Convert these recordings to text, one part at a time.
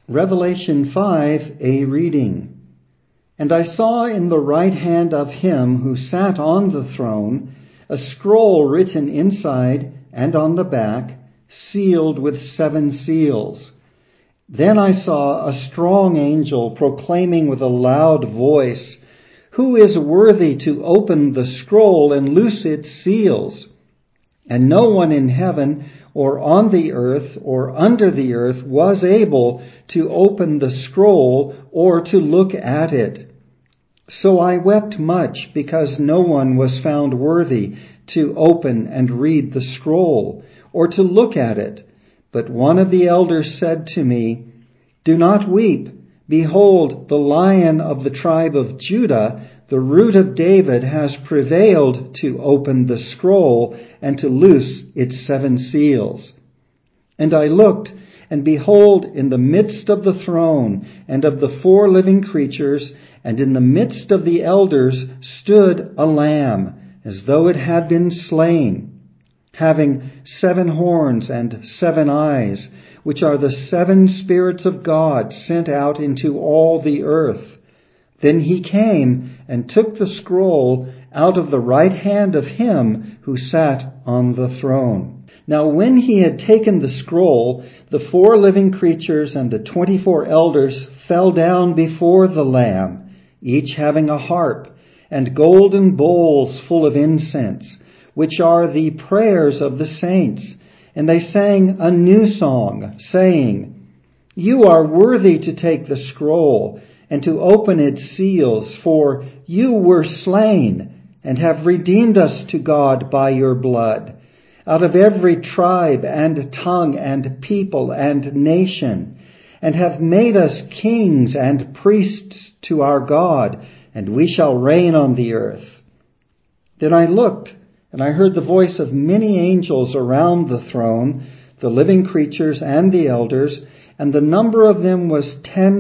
Revelation 5, a reading. And I saw in the right hand of him who sat on the throne a scroll written inside and on the back, sealed with 7 seals. Then I saw a strong angel proclaiming with a loud voice, "Who is worthy to open the scroll and loose its seals?" And no one in heaven or on the earth or under the earth was able to open the scroll or to look at it. So I wept much because no one was found worthy to open and read the scroll or to look at it. But one of the elders said to me, "Do not weep. Behold, the Lion of the tribe of Judah, the Root of David, has prevailed to open the scroll and to loose its 7 seals." And I looked, and behold, in the midst of the throne and of the 4 living creatures, and in the midst of the elders, stood a lamb, as though it had been slain, having 7 horns and 7 eyes, which are the 7 spirits of God sent out into all the earth. Then he came and took the scroll out of the right hand of him who sat on the throne. Now when he had taken the scroll, the 4 living creatures and the 24 elders fell down before the Lamb, each having a harp and golden bowls full of incense, which are the prayers of the saints. And they sang a new song, saying, "You are worthy to take the scroll and to open its seals, for you were slain and have redeemed us to God by your blood, out of every tribe and tongue and people and nation, and have made us kings and priests to our God, and we shall reign on the earth." Then I looked, and I heard the voice of many angels around the throne, the living creatures and the elders, and the number of them was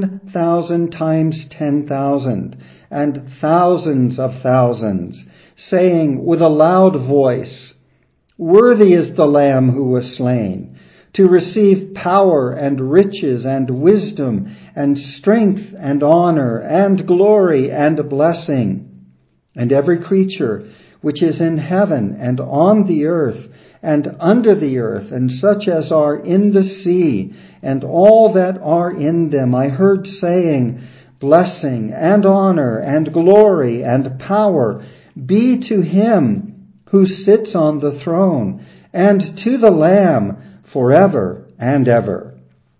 10,000 times 10,000, and thousands of thousands, saying with a loud voice, "Worthy is the Lamb who was slain, to receive power and riches and wisdom and strength and honor and glory and blessing." And every creature which is in heaven and on the earth and under the earth, and such as are in the sea, and all that are in them, I heard saying, "Blessing and honor and glory and power be to him who sits on the throne, and to the Lamb forever and ever."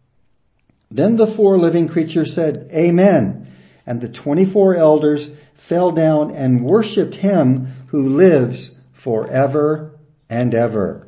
Then the 4 living creatures said, "Amen." And the 24 elders fell down and worshipped him who lives forever and ever.